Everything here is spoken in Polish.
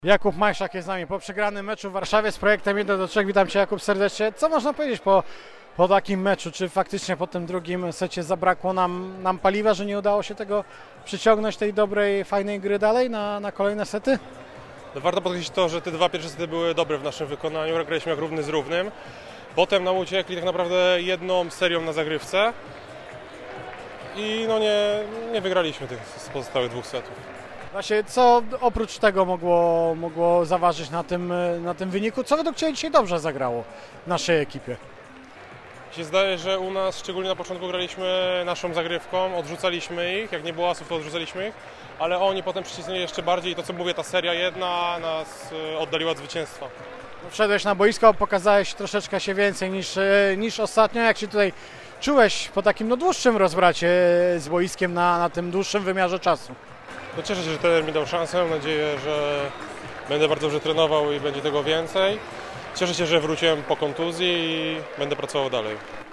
Jakub Majszak jest z nami po przegranym meczu w Warszawie z projektem 1-3. Witam Cię, Jakub, serdecznie. Co można powiedzieć po takim meczu? Czy faktycznie po tym drugim secie zabrakło nam paliwa, że nie udało się tego przyciągnąć, tej dobrej, fajnej gry dalej na kolejne sety? No, warto podkreślić to, że te dwa pierwsze sety były dobre w naszym wykonaniu. Graliśmy jak równy z równym. Potem nam uciekli tak naprawdę jedną serią na zagrywce. I no nie wygraliśmy tych pozostałych dwóch setów. Właśnie, co oprócz tego mogło zaważyć na tym wyniku? Co według Ciebie dzisiaj dobrze zagrało w naszej ekipie? Mi się zdaje, że u nas szczególnie na początku graliśmy naszą zagrywką, odrzucaliśmy ich, jak nie było asów, to odrzucaliśmy ich, ale oni potem przycisnęli jeszcze bardziej i to, co mówię, ta seria jedna nas oddaliła od zwycięstwa. Wszedłeś na boisko, pokazałeś troszeczkę się więcej niż ostatnio. Jak się tutaj czułeś po takim dłuższym rozbracie z boiskiem na tym dłuższym wymiarze czasu? No, cieszę się, że trener mi dał szansę, mam nadzieję, że będę bardzo dobrze trenował i będzie tego więcej. Cieszę się, że wróciłem po kontuzji i będę pracował dalej.